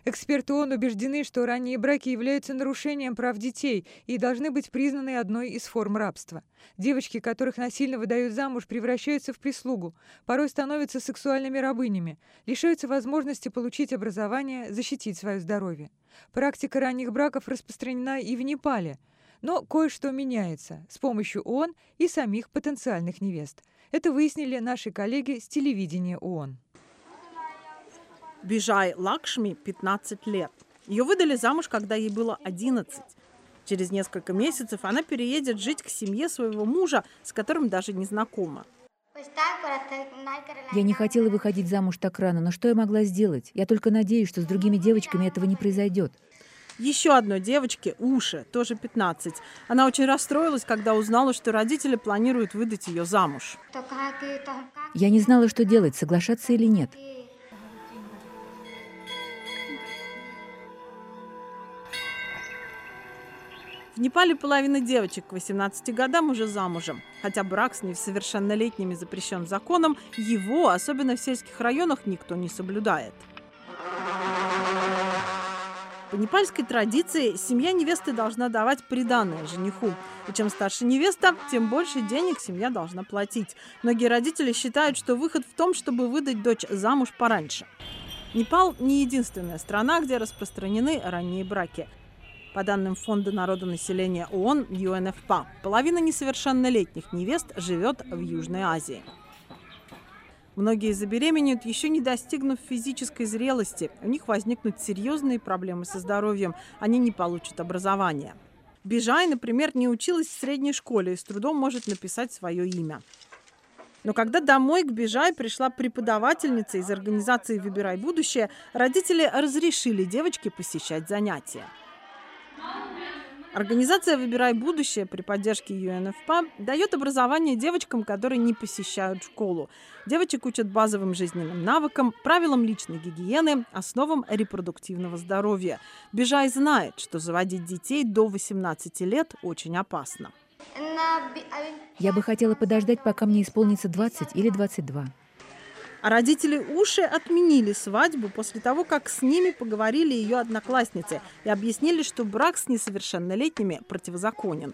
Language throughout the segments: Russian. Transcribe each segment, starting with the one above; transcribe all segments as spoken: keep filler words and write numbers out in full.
Эксперты ООН убеждены, что ранние браки являются нарушением прав детей и должны быть признаны одной из форм рабства. Девочки, которых насильно выдают замуж, превращаются в прислугу, порой становятся сексуальными рабынями, лишаются возможности получить образование, защитить свое здоровье. Практика ранних браков распространена и в Непале. Но кое-что меняется с помощью ООН и самих потенциальных невест. Это выяснили наши коллеги с телевидения ООН. Биджай Лакшми пятнадцать лет. Ее выдали замуж, когда ей было одиннадцать. Через несколько месяцев она переедет жить к семье своего мужа, с которым даже не знакома. Я не хотела выходить замуж так рано, но что я могла сделать? Я только надеюсь, что с другими девочками этого не произойдет. Еще одной девочке, Уше, тоже пятнадцать. Она очень расстроилась, когда узнала, что родители планируют выдать ее замуж. Я не знала, что делать, соглашаться или нет. В Непале половина девочек к восемнадцати годам уже замужем. Хотя брак с несовершеннолетними запрещен законом, его, особенно в сельских районах, никто не соблюдает. По непальской традиции семья невесты должна давать приданое жениху. И чем старше невеста, тем больше денег семья должна платить. Многие родители считают, что выход в том, чтобы выдать дочь замуж пораньше. Непал не единственная страна, где распространены ранние браки. По данным Фонда народонаселения ООН ю эн эф пи эй, половина несовершеннолетних невест живет в Южной Азии. Многие забеременеют, еще не достигнув физической зрелости. У них возникнут серьезные проблемы со здоровьем, они не получат образование. Биджай, например, не училась в средней школе и с трудом может написать свое имя. Но когда домой к Биджай пришла преподавательница из организации «Выбирай будущее», родители разрешили девочке посещать занятия. Организация «Выбирай будущее» при поддержке ю эн эф пи эй дает образование девочкам, которые не посещают школу. Девочек учат базовым жизненным навыкам, правилам личной гигиены, основам репродуктивного здоровья. Биджай знает, что заводить детей до восемнадцати лет очень опасно. Я бы хотела подождать, пока мне исполнится двадцать или двадцать два. А родители Уши отменили свадьбу после того, как с ними поговорили ее одноклассницы и объяснили, что брак с несовершеннолетними противозаконен.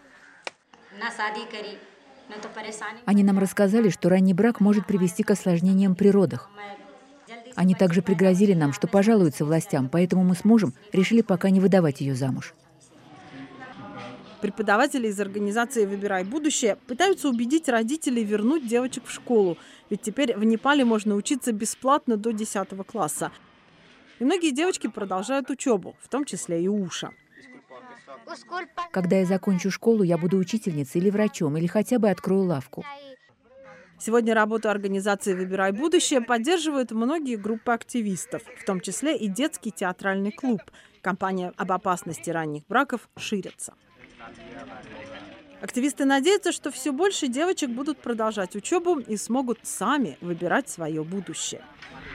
Они нам рассказали, что ранний брак может привести к осложнениям при родах. Они также пригрозили нам, что пожалуются властям, поэтому мы с мужем решили пока не выдавать ее замуж. Преподаватели из организации «Выбирай будущее» пытаются убедить родителей вернуть девочек в школу. Ведь теперь в Непале можно учиться бесплатно до десятого класса. И многие девочки продолжают учебу, в том числе и Уша. Когда я закончу школу, я буду учительницей или врачом, или хотя бы открою лавку. Сегодня работу организации «Выбирай будущее» поддерживают многие группы активистов, в том числе и детский театральный клуб. Кампания об опасности ранних браков ширится. Активисты надеются, что все больше девочек будут продолжать учебу и смогут сами выбирать свое будущее.